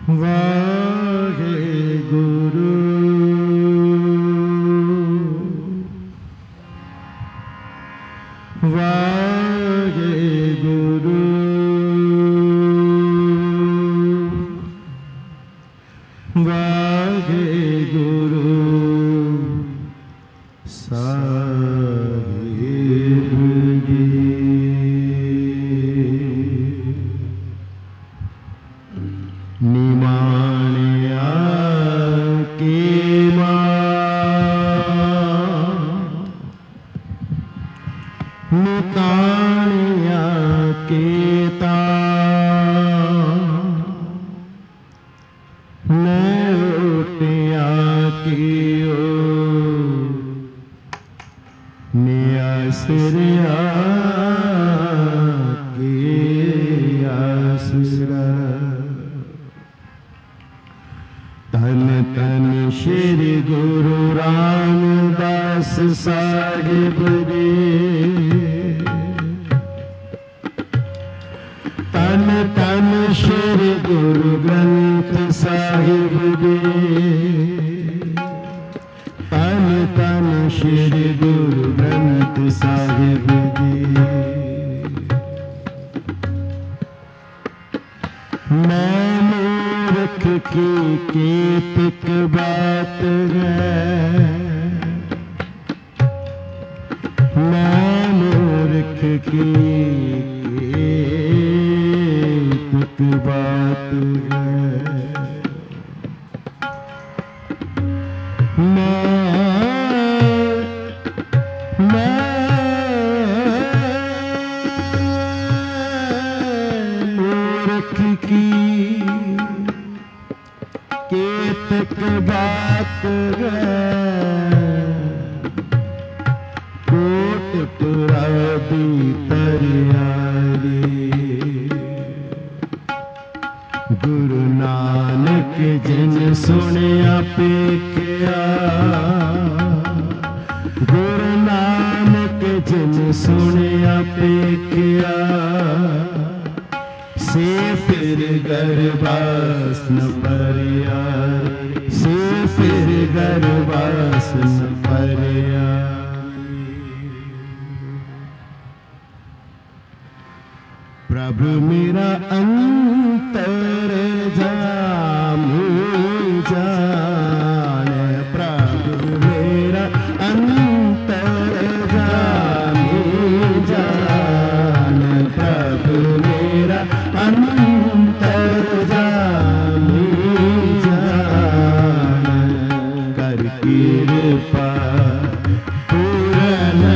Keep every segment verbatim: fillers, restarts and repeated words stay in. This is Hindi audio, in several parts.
वाहेगुरु वाहेगुरु वाहेगुरु साहिब जी। निमाणिया के मुताणिया के ता नोटिया की ओ नियासरिया के आसरा। तन तन श्री गुरु रामदास साहिब रे। तन तन श्री गुरु ग्रंथ साहिब रे। तन तन श्री गुरु ग्रंथ साहिब जी। मैं मूर्ख की केतक बात है। मैं मूर्ख की केतक बात है। मैं मैं मूर्ख की केतक बात है। कोट पुरादी तरियारी। गुरु नानक जिन सुनिया पेखिया। गुरु नानक जिन सुनिया पेखिया। से फिर गरबास न परिया। से फिर गरबास न परिया। प्रभु मेरा अंतर जामू जाने। प्रभु मेरा अंतर जामू जाने। प्रभु मेरा अंतर जामू जाने। कर कृपा पूरन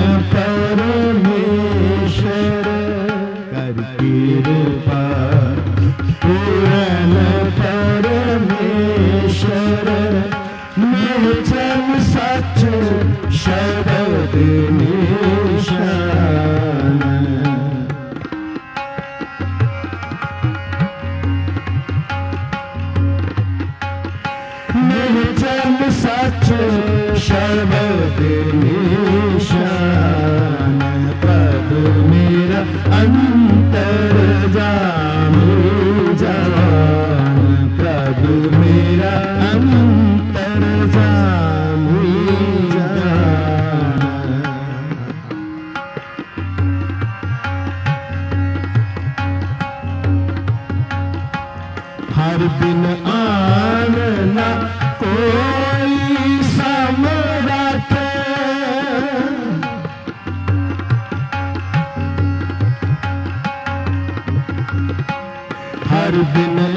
परमेश्वर। कर कृपा पूरन परमेश्वर। मैं जन सच शब्द निशान। मैं जन सच शब्द निशान। प्रभु मेरा अंतर जामू जान। प्रभु मेरा अंतर जामू जान। हर दिन आनना कोई समरथ। हर दिन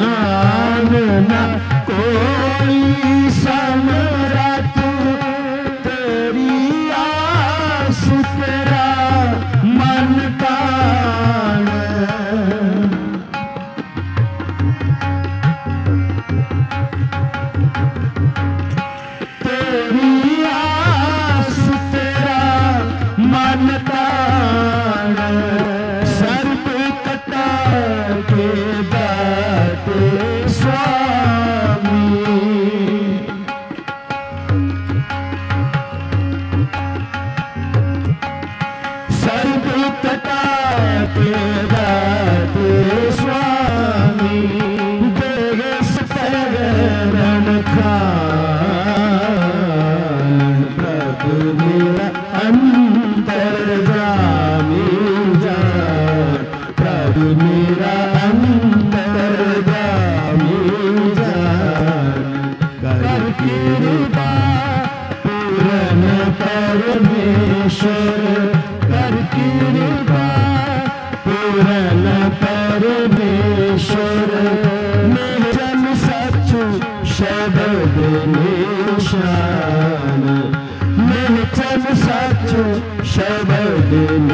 शब्द निशान निचल सच शब्द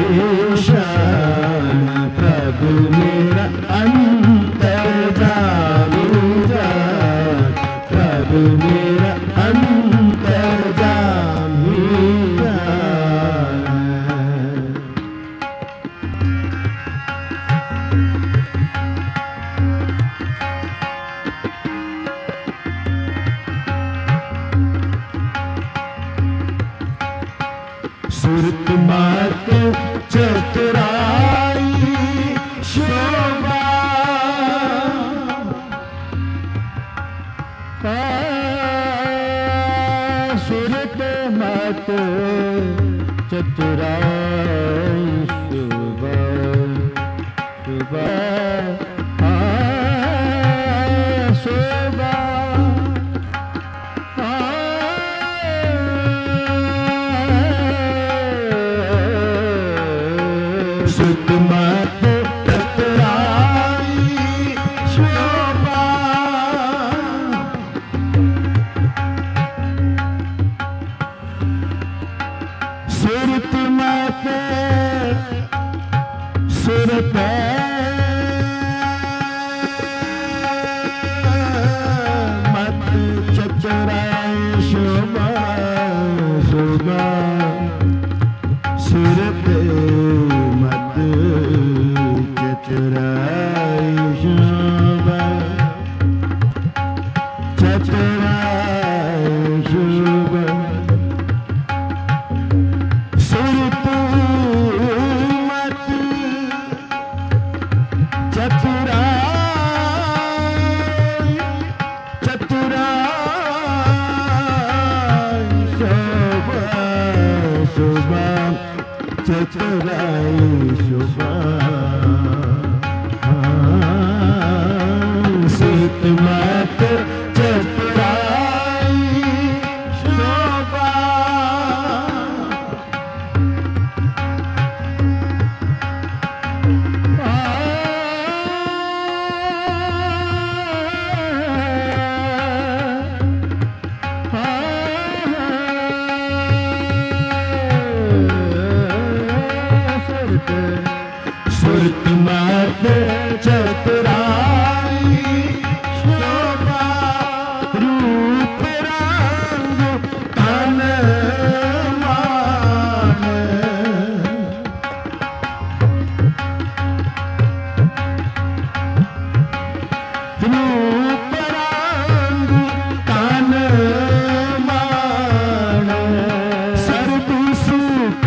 निशान प्रभु मेरा अंतर्जामी जान प्रभु मेरा अंतर्जामी जान। सुरत मत चतुराई शोभा सुरत मत चतुराई शोभा शोभा शोभा सुत मत चतुराई शोभा सुरत मत सुरत मत चतुराई शोभा शोभा सुरत मत चतुराई शोभा चतुराई शोभा सुरत मत चतुराई चतुराई शोभा शोभा चतुराई शोभा सुत मत चतुराई शोभा सुरत मत चतुराई शोभा रूप रंग तन मान रूप रंग तन मान सर्व सुख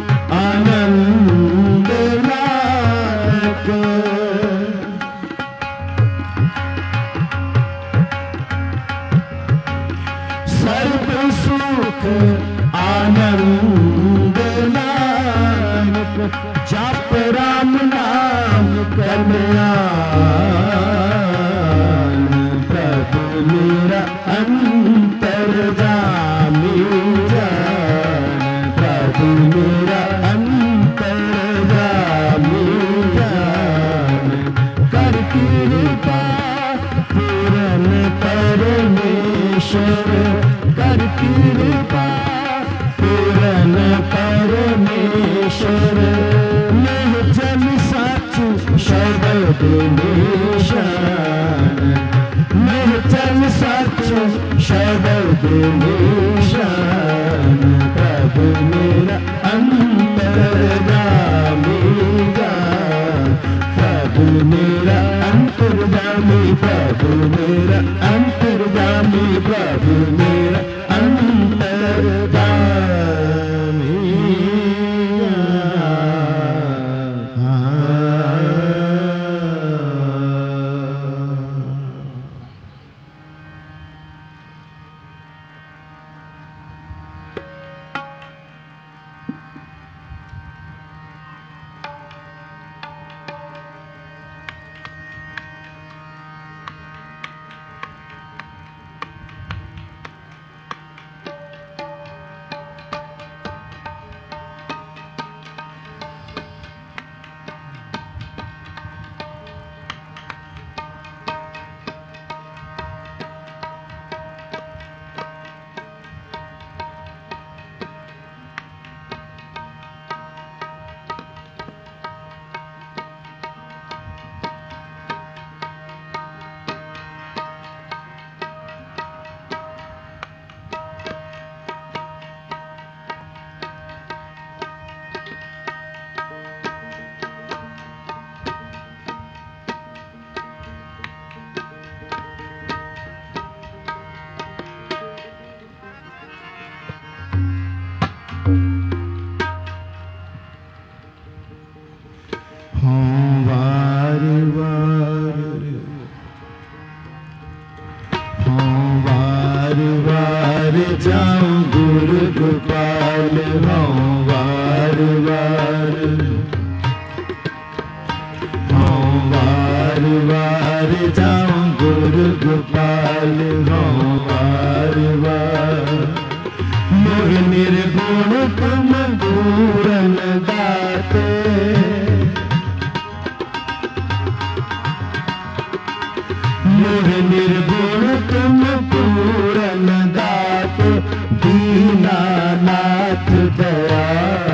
आनंद सर्व सुख आनंद नानक जप राम नाम कल्याण प्रभु मेरा अंतर्जामी जान प्रभु मेरा अंतर्जामी जान कर कृपा पूरन परमेश्वर कर कृपा पूरन परमेश्वर निर्जन सच शब्द निशान निर्जन सच शब्द निशान प्रभु मेरा अंतर्जामी जान प्रभु मेरा अंतर्जामी प्रभु मेरा अंतर्जामी प्रभु मेरा अंतर्जामी जाऊं गुरु गोपाल हूँ वार वार, हूँ वार वार जाऊं गुरु गोपाल हूँ वार वार। मोह निर्गुण तुम पूरन दाते, मोह निर्गुण तुम पूरन दाते, दीनानाथ दया,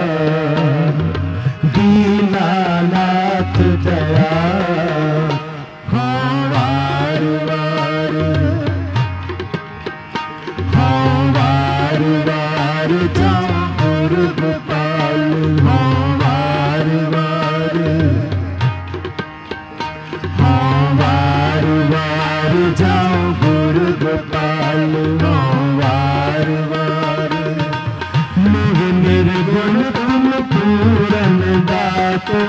दीनानाथ दया। हाँ वार वार, हाँ वार वार जाऊं गुरु गोपाल, हाँ वार वार, हाँ वार वार जाऊं गुरु गोपाल, हाँ वार वार। मोह निर्गुण तुम पूरन दाते,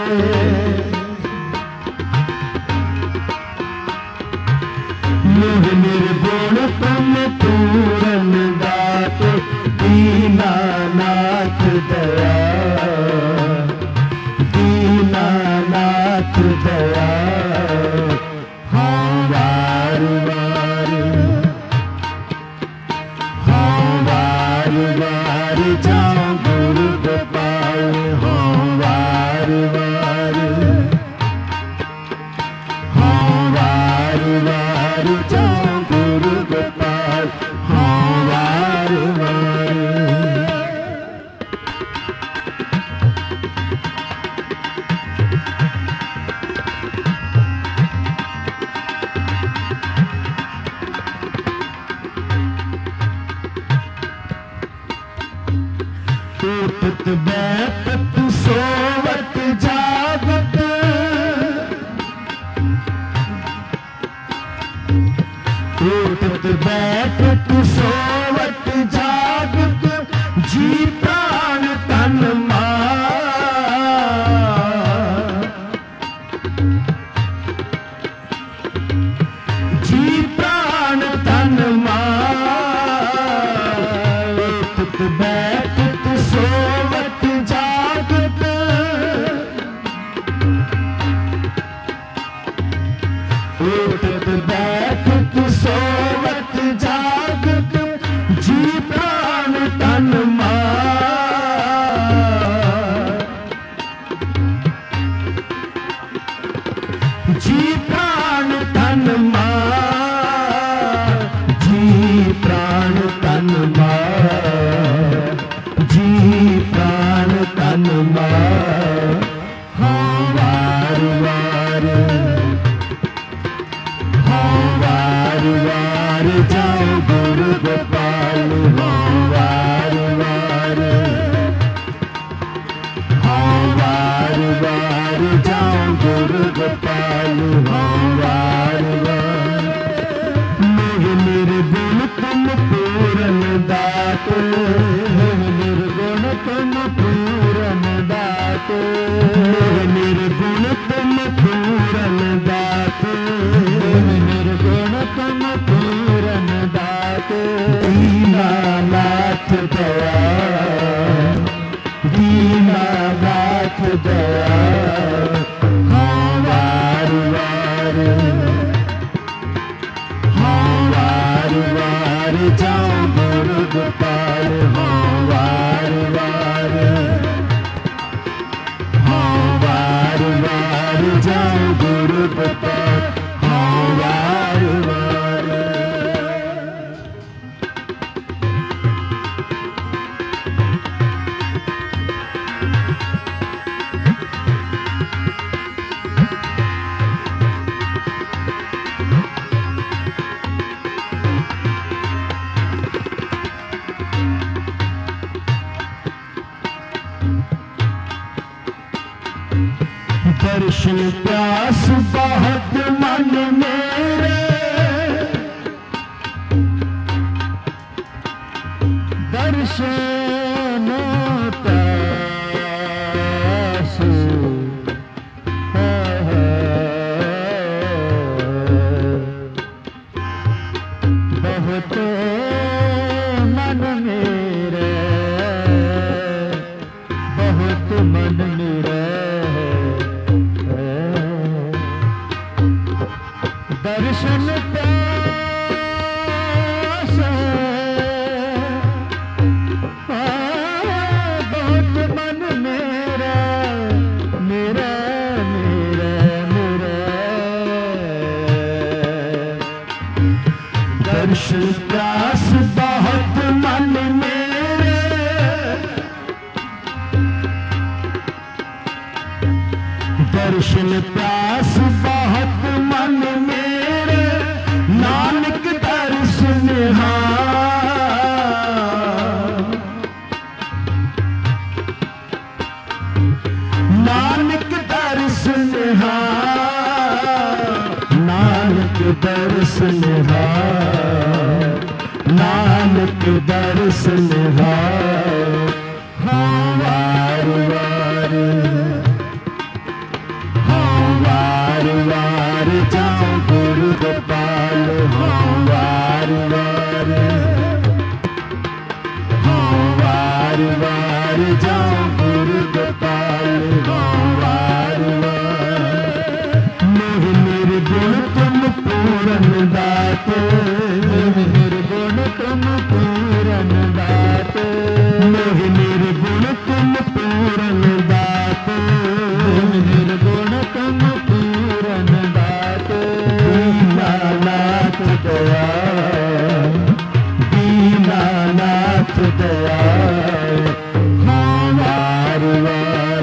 मोह निर्गुण तुम पूरन दाते, दीनानाथ दया, दीनानाथ दया। हाँ वार वार, हाँ वार वार जाऊं गुरु गोपाल, हाँ वार वार, हाँ वार वार जाऊं गुरु गोपाल, हाँ वार वार। उठत बैठत सोवत जागत, उठत बैठत सोवत जागत, जी प्राण तन मान, जी प्राण तन मान। उठत बैठत सोवत जागत, उठत बैठत सोवत जागत, जी प्राण तन मान, जी प्राण तन मान, जी प्राण तन मान, जी प्राण तन मान। हाँ वार वार, हाँ वार वार जाऊं गुरु गोपाल, हाँ वार वार, हाँ वार वार जाऊं गुरु गोपाल, हाँ वार वार। मोह निर्गुण तुम पूरन दाते, मोह निर्गुण तुम पूरन दाते, मोह निर्गुण तुम पूरन दाते, मोह निर्गुण तुम पूरन दाते, दीनानाथ दया, दीनानाथ दया। हाँ वार वार, हाँ वार वार जाऊं गुरु गोपाल, हाँ वार वार, हाँ वार वार जाऊं गुरु गोपाल, हाँ वार वार। दर्शन प्यास बहुत मन मेरे, दर्शन प्यास बहुत मन मन मेरा है। दर्शन प्यासा बहुत मन मेरा मेरा मेरा मेरा। दर्शन प्यास बहुत मन मेरे, दर्शन प्यास बहुत मन मेरे, नानक दर्शन निहार, नानक दर्शन निहार, नानक दर्शन निहार, नानक दर्शन निहार। हाँ वार वार, हाँ वार वार जाऊं गुरु गोपाल, हाँ वार वार, हाँ वार वार जाऊं गुरु गोपाल, हाँ वार वार। मोह निर्गुण तुम पूरन दाते, मोह निर्गुण तुम पूरन दाते, मोह निर्गुण तुम पूरन दाते, मोह निर्गुण तुम पूरन दाते। दीनानाथ दया, दीनानाथ दया, हाँ वार वार,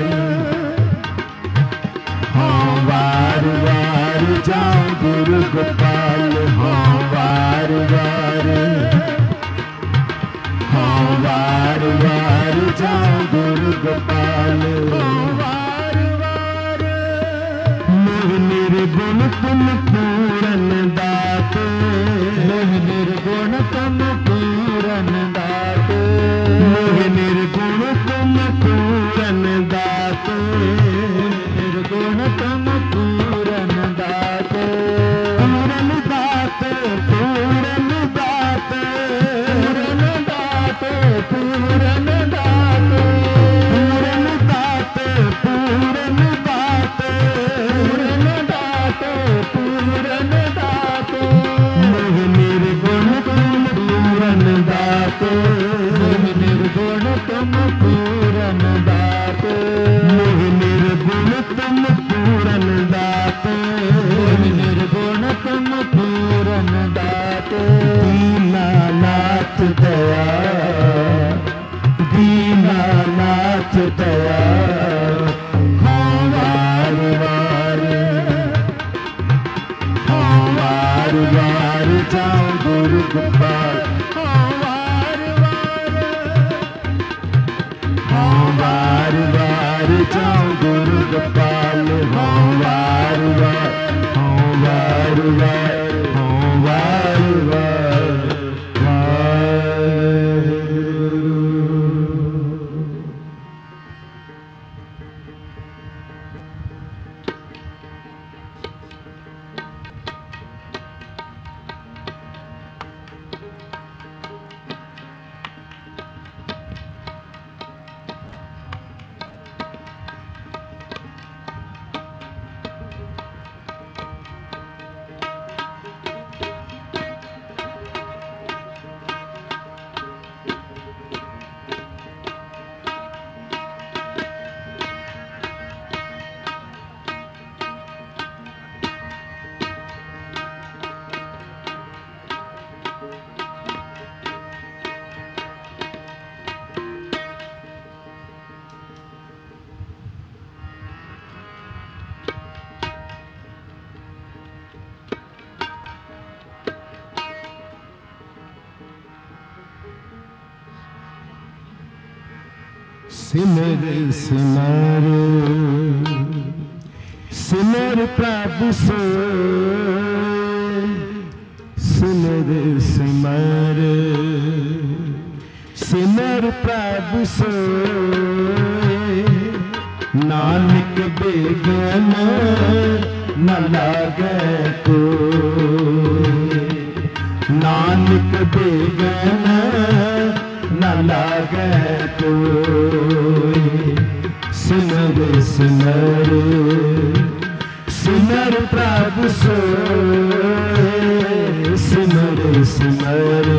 हाँ वार वार जाऊं गुरु गोपाल, हाँ वार वार, हाँ वार वार जाऊं गुरु गोपाल, हाँ वार वार। मोह निर्गुण तुम पूरन दाते, मोह निर्गुण तुम पूरन दाते, मोह निर्गुण तुम पूरन दाते, निर्गुण तुम पूरन दाते, पूरन दाते, पूरन दाते, पूरन दाते, पूरन दाते, पूरन दाते, पूरन दाते, पूरन दाते, पूरन दाते। मोह निर्गुण तुम पूरन दाते, मोह निर्गुण तुम पूरन दाते, मोह निर्गुण तुम पूरन दाते, मोह निर्गुण तुम पूरन दाते। दीनानाथ दया, दीनानाथ दया, हाँ वार वार, हाँ वार वार जाऊं गुरु गोपाल, हाँ वार वार, हाँ वार वार जाऊं गुरु गोपाल, हाँ वार वार, हाँ वार वार, हाँ वार वार, वाहेगुरु। सिमर सिमर सिमर प्रभु सोय, सिमर सिमर सिमर प्रभु सोय। नानक बेगन न लागे कोय, नानक बेगन न लागे कोय। सिमर सिमर सिमर प्रभु सोए सिमर सिमर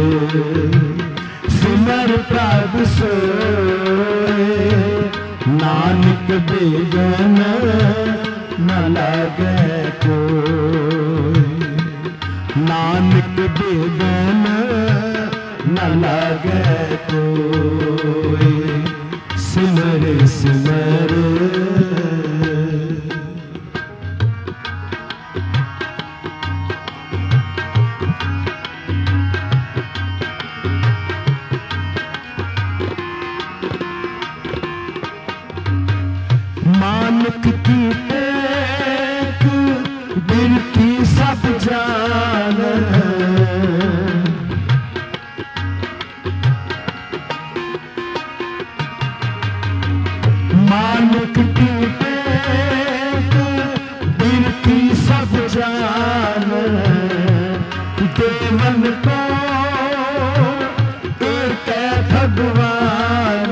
सिमर प्रभु सोए नानक बेगन न लागे कोई नानक बेगन न लागे कोई सिमर सिमर मानक की टेक बिरती सब जान मानक की टेक बिरती सब जान देवन को एक है भगवान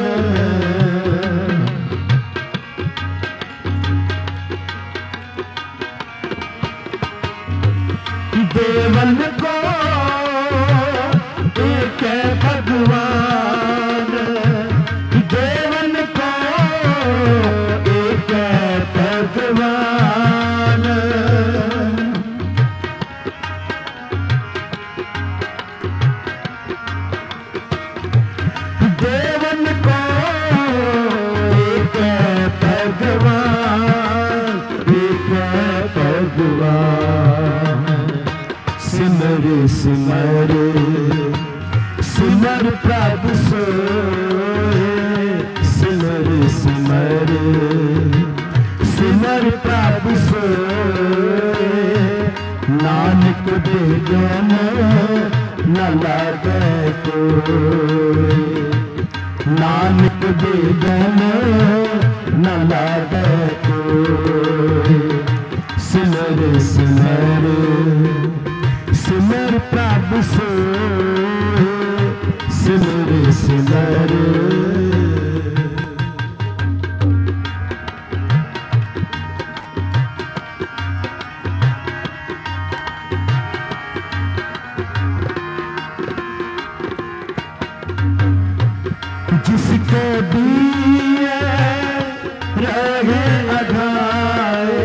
देवन को एक है भगवान देवन को एक है भगवान देवन को एक है भगवान एक है भगवान सिमर सिमर सिमर प्रभु सोए सिमर सिमर सिमर प्रभु सोए नानक बेगन न लागे कोई नानक बेगन न लागे कोई सिमर सिमर सिमर प्रभु सोए सिमर सिमर जिसको दिए रहे अघाए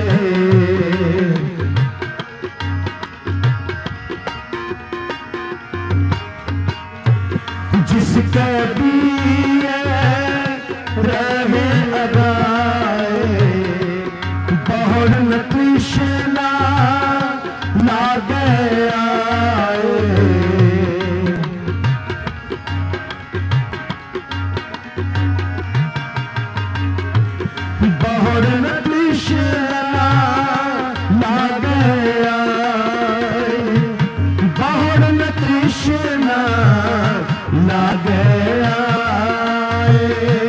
जिसके दिए रहे लगाए बहुड़ न कृष्णा लागे आए बहुड़ न कृष्णा लागे आए बहुड़ न कृष्णा लागे आए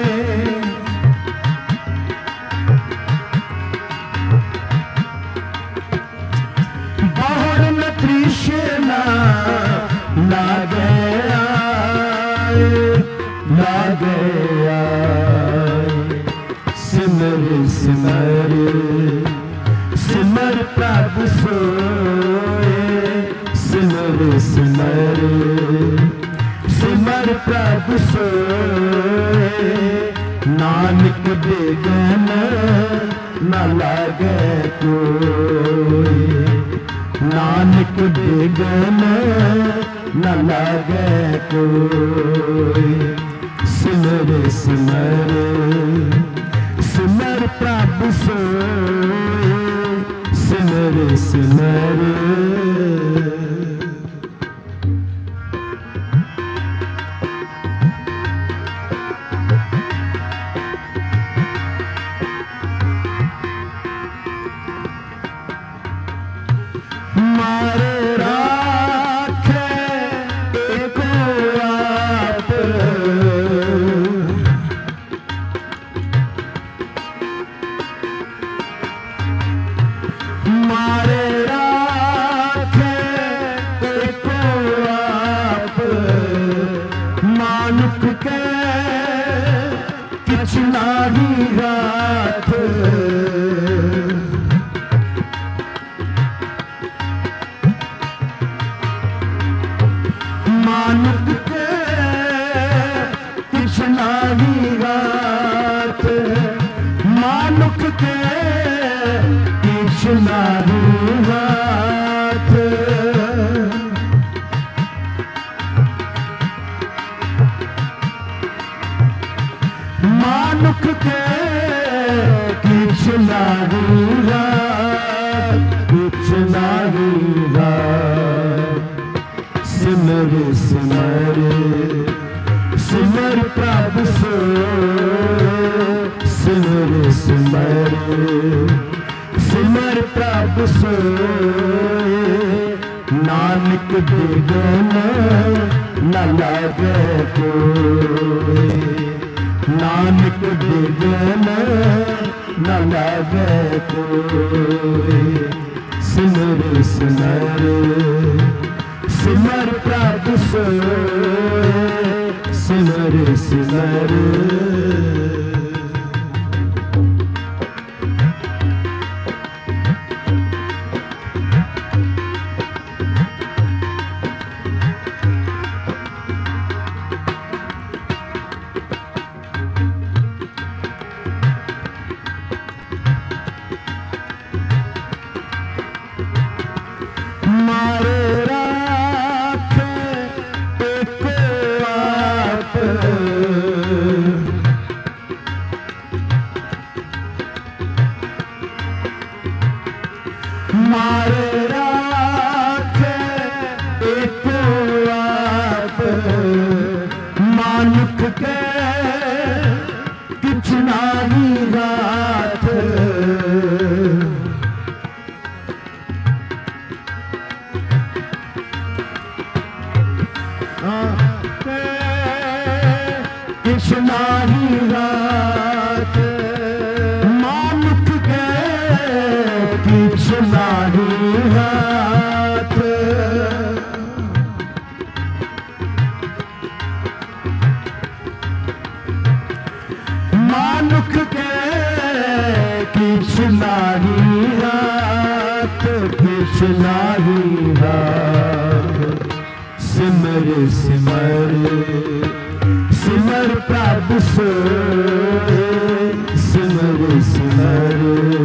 बहुड़ न कृष्णा लागे आए लागे आए सिमर सिमर सिमर प्रभु सोए सिमर सिमर सिमर प्रभु सोए नानक बेगन न लागे कोई नानक बेगन न लागे कोई सिमर सिमर सिमर प्रभु सोए सिमर सिमर मारे राखे एको आप मारे राखे एको आप मानुख के किछ कृष्णा ही गाथ मानुक के कृष्णा ही गाथ मानुक के कृष्णा ही गाथ मानुक के कृष्णा ही गाथ कृष्णा ही गाथ सिमर सिमर सिमर प्रभु सो सिमर सिमर सिमर प्रभु सो नानक बिगन न लागे कोई नानक बिगन न लागे कोई सिमर सिमर सिमर प्रभु सोए सिमर सिमर मारे राखे एक आप मानुक के कृष्णा ही गाथ कृष्णा ही गाथ मानुक के कृष्णा ही गाथ मानुक के कृष्णा ही गाथ कृष्णा ही गाथ सिमर सिमर सिमर प्रभु सोए सिमर सिमर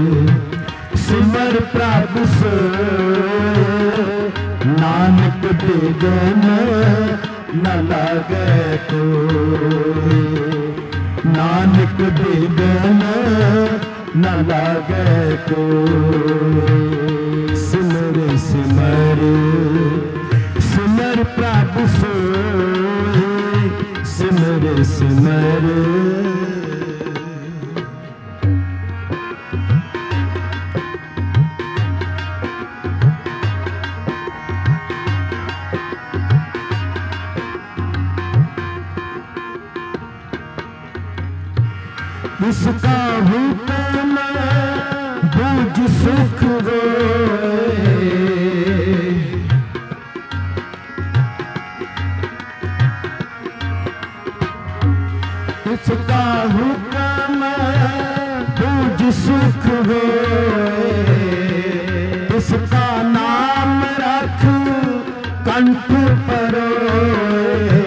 सिमर प्रभु सोए नानक बिगन न लागे कोई नानक बिगन न लागे कोई सिमर सिमर सिमर प्रभु सोए सिमर सिमर इसका हुक्म बूझ सुख रोए इसका हुक्म बूझ सुख रोए इसका नाम रख कंठ परोए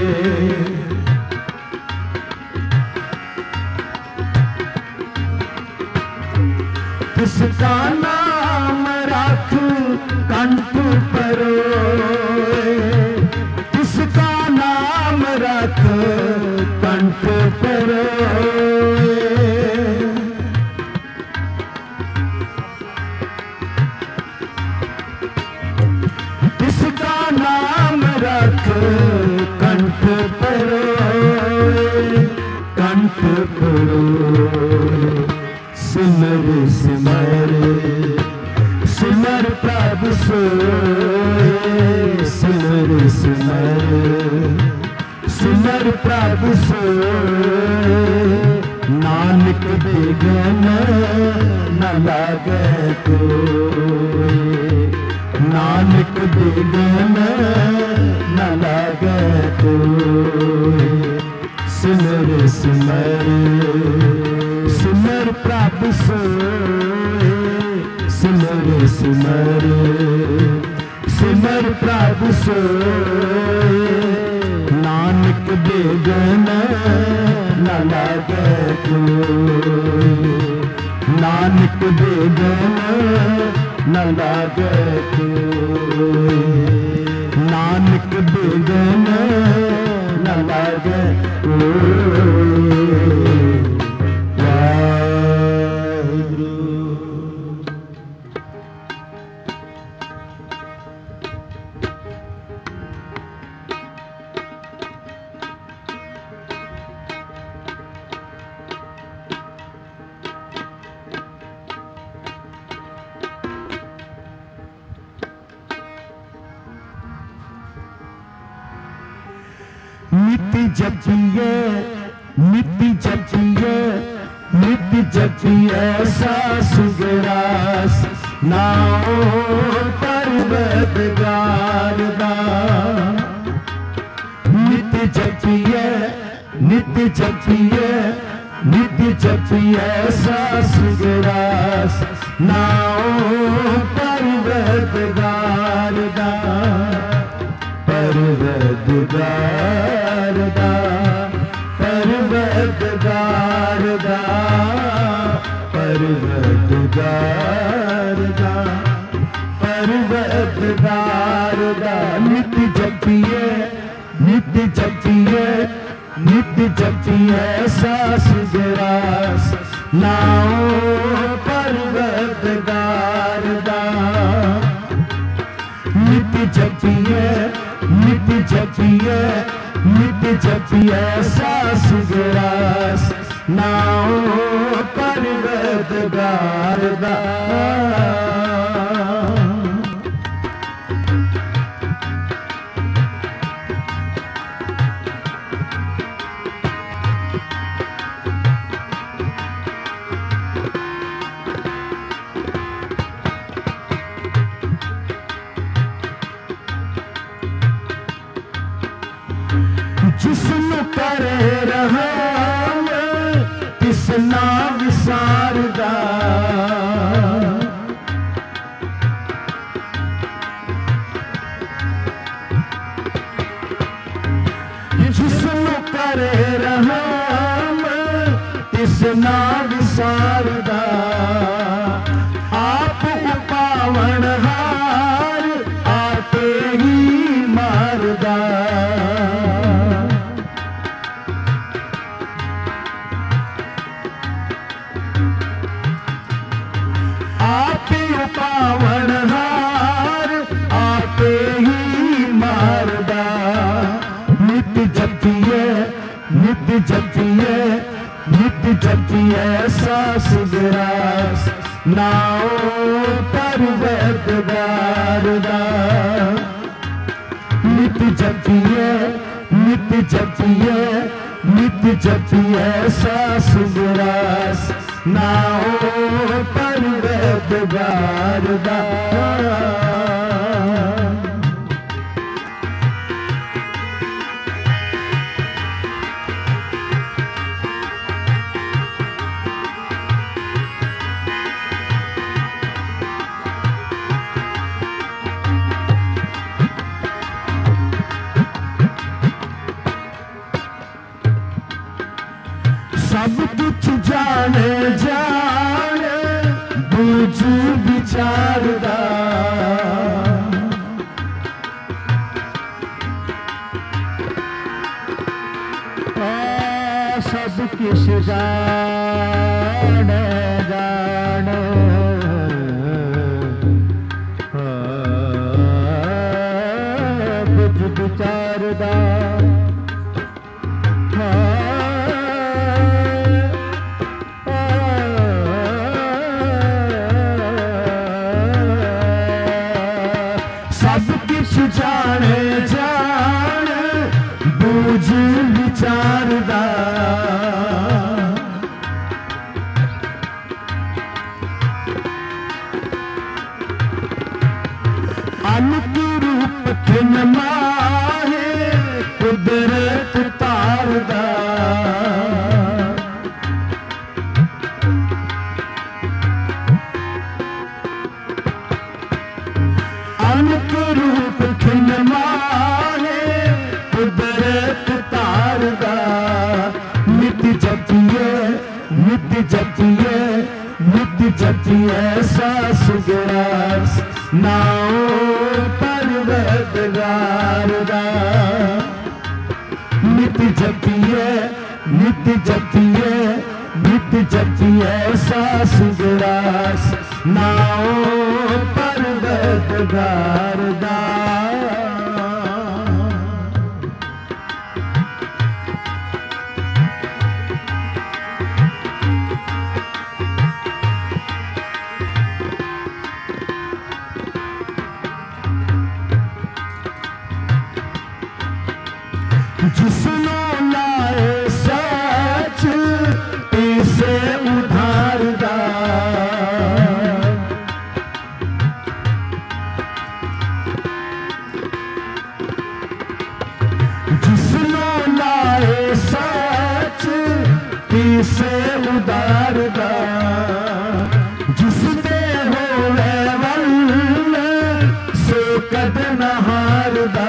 इसका नाम रख कंठ परोए इसका नाम रख कंठ परोए इसका नाम रख कंठ परोए कंठ परोए सिमर सिमर सिमर प्रभु सोए सिमर सिमर सिमर प्रभु सोए नानक बिगन न लागे कोई नानक बिगन न लागे कोई सिमर सिमर सिमर प्रभु सोए, सिमर सिमर सिमर प्रभु सोए, नानक बेगन न लागे कोई, नानक बेगन न लागे कोई, नानक बेगन न लागे कोई। नित्य जपिए नित्य जपिए नित्य जपिए सास ग्रास नाओ पर्वत गारदा, नित्य जपिए नित्य जपिए नित्य जपिए सास ग्रास नाओ पर्वत गारदा, पर्वत गारदा पर्वत गारदा पर्वत गारदा पर्वत गारदा, नित्य जपिए नित्य जपिए नित्य जपिए सास ग्रास नाओ पर्वत गारदा, नित्य जपिए नित्य जपिए नित्य जपिए सास ग्रास नाओ पर्वत गारदा। जिसनु करे रहम तिसना विसारदा, जिसनु करे रहम तिसना विसारदा, आप उपावन हार आपे ही मारदा, पावन हार आपे ही मारदा, नित्य जपिए नित्य जपिए नित्य जपिए सास ग्रास नाओ पर्वत गारदा, नित्य जपिए नित्य जपिए नित्य जपिए सास ग्रास नाओ पर्वत गारदा। सब कुछ जाने जाने बूझ विचारदा, सब किस जाने जाने बुझ विचारदा, सब किस जाने जाने बूझ विचारदा, अनुरूप खिन माहे कुदरत तारदा, अवतार दा नित जपिए नित जपिए नित जपिए सास गिरास नाओ परवरदिगार दा नित जपिए नित जपिए नित जपिए सास गिरास नाओ परवरदिगार दा जिसनो लाए सच इसे उधार दा जिसनो लाए सच इसे उधार दा जिसने होवे वल सो कद न हारदा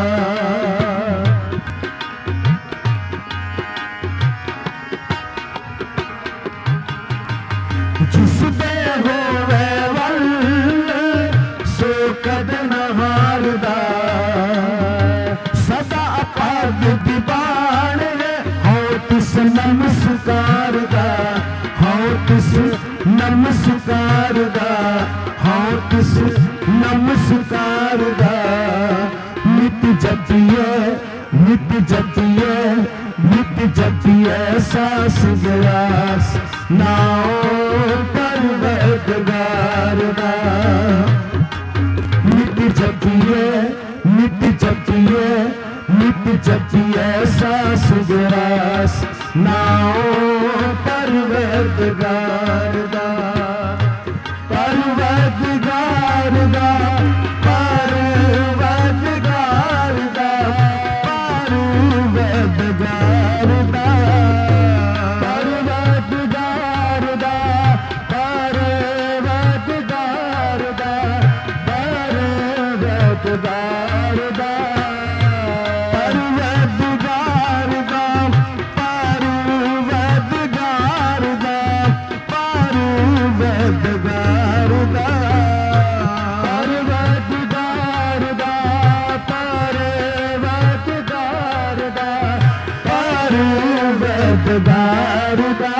जिसदे होवे वल सो कद न हारदा सदा अपद दीवान हो तिस नमस्कार दा हो तिस नमस्कार दा हो तिस नमस्कार दा नित जपिए नित जपिए नित जपिए सास गिरास नाओ परवरदिगार दा नित जपिए नित जपिए नित जपिए सास गिरास नाओ परवरदिगार दा परवरदिगार दा परवरदिगार दा परवरदिगार दा परवरदिगार दा परवरदिगार दा परवरदिगार दा परवरदिगार दा परवरदिगार दा परवरदिगार दा परवरदिगार दा परवरदिगार दा परवरदिगार दा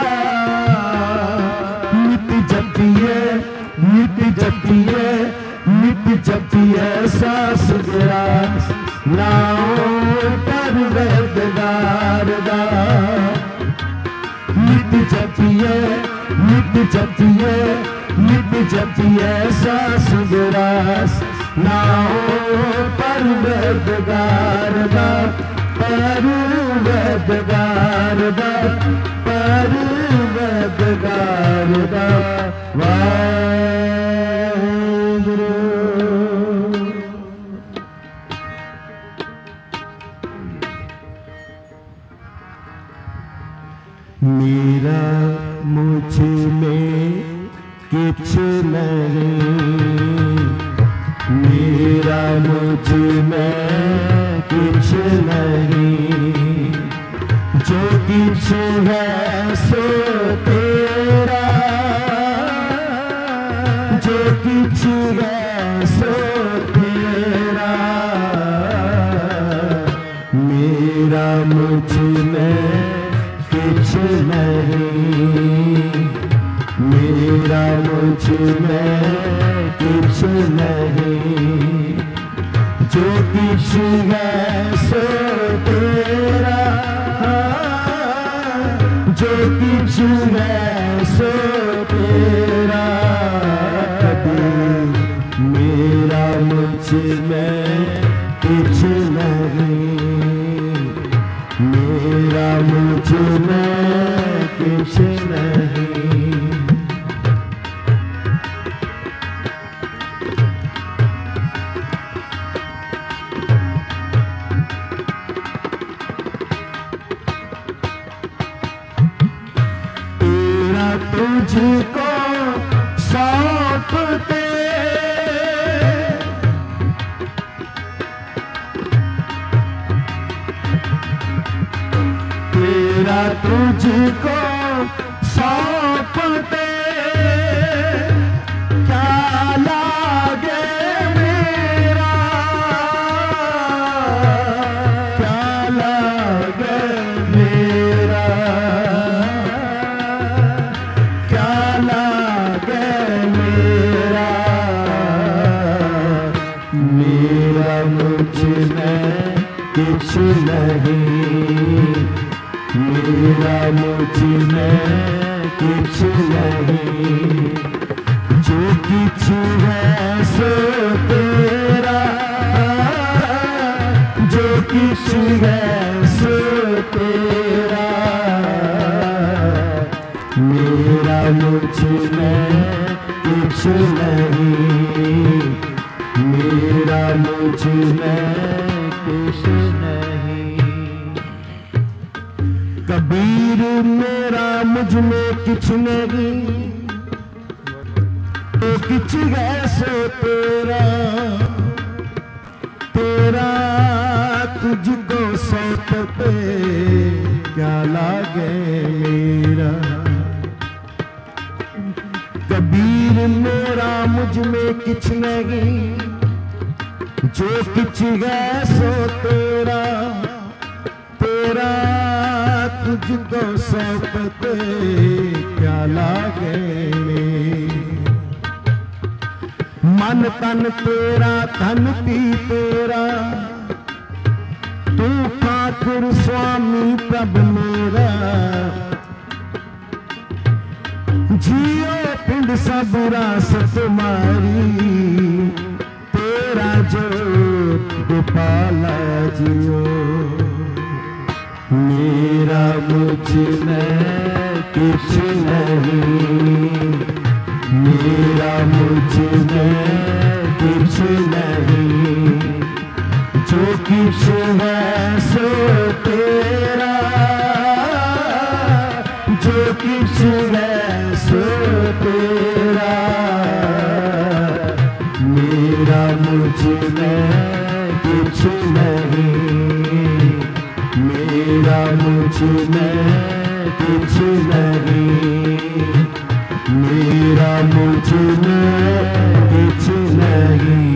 नित जपिए नित जपिए नित जपिए सास गिरास नाओ परवरदिगार दा नित जपिए नित जपिए नित जपिए सास गिरास नाओ परवरदिगार दा परवरदिगार दा परवरदिगार दा वाहेगुरु। मेरा मुझ में किछ नहीं मेरा मुझ में किछ नहीं जो किछ है सो तेरा जो किछ है सो तेरा मेरा मुझ में किछ नहीं मेरा मुझ में किछ नहीं जो किछ है सो तेरा जो किछ है सो तेरा मेरा मुझ में किछ नहीं मेरा मुझ में किछ नहीं। तुझको सौंपते तेरा तुझको सौंपते क्या लागे मेरा, क्या लागे मेरा, क्या लागे मेरा, मेरा मुझ में कुछ नहीं, मेरा मुझ में कुछ नहीं, जो कुछ है सो तेरा, जो कुछ है सो तेरा, मेरा मुझ में कुछ नहीं, मेरा मुझ में कुछ नहीं। कबीर मेरा मुझ में कुछ नहीं, तो कुछ है सो तेरा, तेरा तुझको सौंपते क्या लागे मेरा। कबीर मेरा मुझ में कुछ नहीं, जो कुछ है सो तेरा, तेरा तुझको सौंपते क्या लागे मेरा। मन तन तेरा धन भी तेरा, तू ठाकुर स्वामी प्रभु मेरा, जियो पिंड सब रास तुम्हारी, तेरा जो गोपाला जियो। मेरा मुझ में कुछ नहीं, मेरा मुझ में कुछ नहीं, जो कुछ है सो तेरा, जो कुछ है सो तेरा, मेरा मुझ में कुछ नहीं, मेरा मुझ में कुछ नहीं, मेरा मुझ में कुछ नहीं।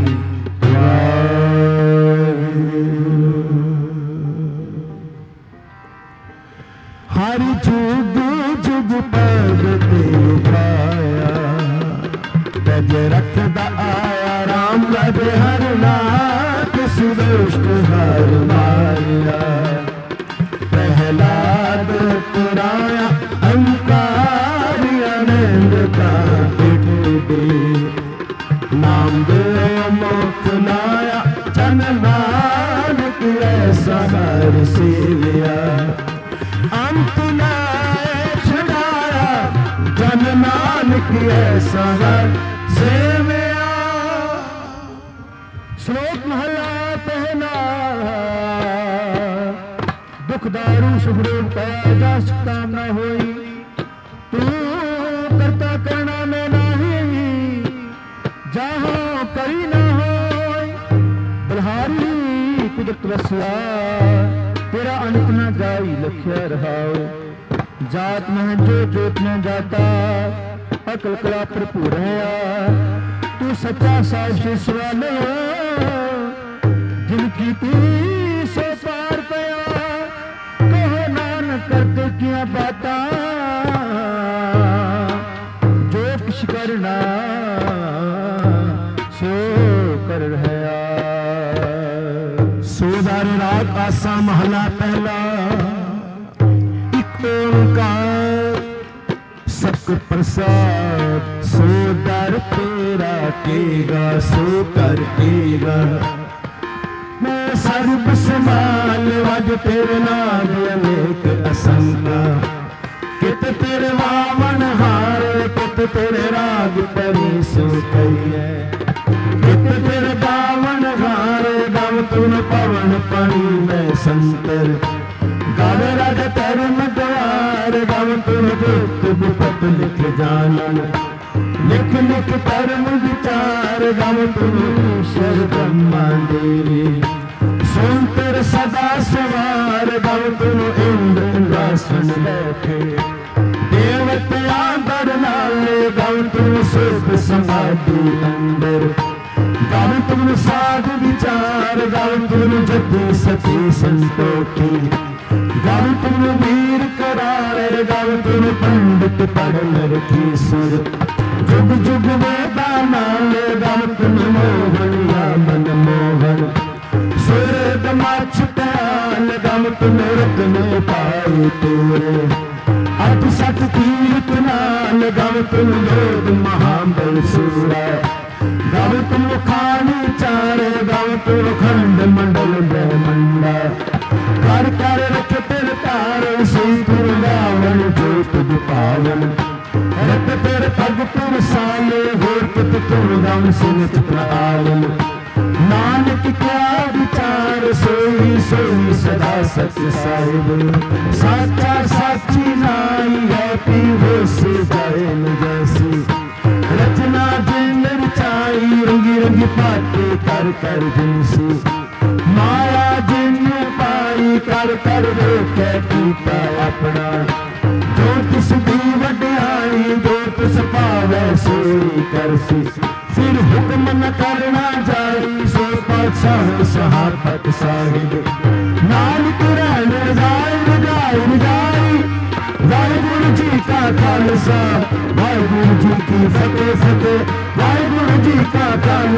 हर जुग जुग पद ते पाया, तज रखदा आया राम लगे हर नाथ, सुदुष्ट हर मारिया। प्रहलाद पुराया अंकार आनंद का पिटे, नाम दे मोख लाया जन नानक ऐसा हर सेविया। अंत लाए छुड़ाया जन नानक ऐसा हर सेविया। श्लोक महला पहला। दुखदारू सुखदेव पैदा कामना होई, तू करता करना में नहीं, जहाँ करी न होय। बलहारी कुदरत रसला, तेरा अंत न जाई लख्या रहाओ। जात में जो जोत में जाता, अकल कला भरपूर है। तू सच्चा साहिब से सवाल, जिनकी तू सो पार पया। कहो नानक करते क्या बाता, जो कुछ करना सो कर रहा। सोदार राग आसा महला पहला। एक ओंकार सत प्रसाद, सो दर तेरा केगा सो कर केगा। मैं सर्व संभाल वज तेरे नाम अनेक असंख्य। कित तेरे वामन हारे, कित तेरे राग परी सो कहिए। कित तेरे बावन हारे, गम तुम पवन पणी में संतर। गव रज धर्म द्वार, गम तुम दुख विपत लिख जानन। लिख लिख धर्म विचार, गम तुम ईश्वर ब्रह्मा देवी। ਸੁਣ ਤੇਰੇ ਸਦਾ ਸਵਾਰ ਗਾਉਂ ਤੈਨੂੰ ਇੰਦ ਇੰਦਰਾਸਨ ਬੈਠੇ ਦੇਵਤਿਆਂ ਦਰ ਨਾਲੇ ਗਾਉਂ ਤੈਨੂੰ ਸੁਖ ਸਮਾਧੀ ਅੰਦਰ ਗਾਉਂ ਤੈਨੂੰ ਸਾਧ ਵਿਚਾਰ ਗਾਉਂ ਤੈਨੂੰ ਜਤੀ ਸਤੀ ਸੰਤੋਖੀ ਗਾਉਂ ਤੈਨੂੰ ਵੀਰ ਕਰਾਰ ਗਾਉਂ ਤੈਨੂੰ ਪੰਡਿਤ ਪੜ੍ਹ ਰਖੀ ਸੁਰ ਜੁਗ ਜੁਗ ਵੇਦਾਂ ਨਾਲੇ ਗਾਉਂ ਤੈਨੂੰ ਮੋਹਣਿਆ ਮਨ ਮੋਹਨ ਸੁਰਦ ਮੱਛ ਪਿਆਲ ਗਾਉਂ ਤੈਨੂੰ ਰਤਨ ਪਾਈ ਤੂਰੇ ਅੱਠ ਸੱਤ ਤੀਰਥ ਨਾਲ ਗਾਉਂ ਤੈਨੂੰ ਲੋਕ ਮਹਾਬਲ ਸੂਰਾ ਗਾਉਂ ਤੈਨੂੰ ਖਾਣੀ ਚਾਰੇ ਗਾਉਂ ਤੈਨੂੰ ਖੰਡ ਮੰਡਲ ਬ੍ਰਹਮੰਡਾ ਕਰ ਕਰ ਰਖ ਤੇਰੇ ਤਾਰ ਸੋਈ ਤੁਰ ਰਾਵਣ ਜੋਤ ਦੁਪਾਵਨ ਰਤ ਤੇਰੇ ਪਗ ਤੁਰ ਸਾਲੇ ਹੋਰ ਕਿਤ ਤੁਰ ਗਾਉਂ ਸਿੰਘ ਚਿਤਨ ਆਵਨ ਨਾਨਕ ਕਿਆ ਵਿਚਾਰ ਸੋਈ ਸੋਈ ਸਦਾ ਸਚ ਸਾਹਿਬ ਸਾਚਾ ਸਾਚੀ ਨਾਈ ਹੈ ਪੀ ਹੋਸੀ ਜਾਏ ਨ ਜੈਸੀ ਰਚਨਾ ਜਿਨ ਰਚਾਈ ਰੰਗੀ ਰੰਗੀ ਪਾਤੇ ਕਰ ਕਰ ਜਿਨਸੀ ਮਾਇਆ ਜਿਨ ਪਾਈ ਕਰ ਕਰ ਵੇਖੈ ਕੀਤਾ ਆਪਣਾ ਜੋ ਤਿਸ ਦੀ ਵਡਿਆਈ ਜੋ ਤਿਸ ਭਾਵੈ ਸੋਈ ਕਰਸੀ ਫਿਰ ਹੁਕਮ ਨ ਕਰਨਾ ਜਾਈ ਸੋ ਪਾਤਸ਼ਾਹ ਸਹਾਬਤ ਸਾਹਿਬ ਨਾਨਕ ਰਹਿਣ ਰਜਾਈ ਰਜਾਈ ਰਜਾਈ ਵਾਹਿਗੁਰੂ ਜੀ ਕਾ ਖਾਲਸਾ ਵਾਹਿਗੁਰੂ ਜੀ ਕੀ ਫਤਿਹ ਫਤਿਹ ਵਾਹਿਗੁਰੂ ਜੀ ਕਾ ਖਾਲਸਾ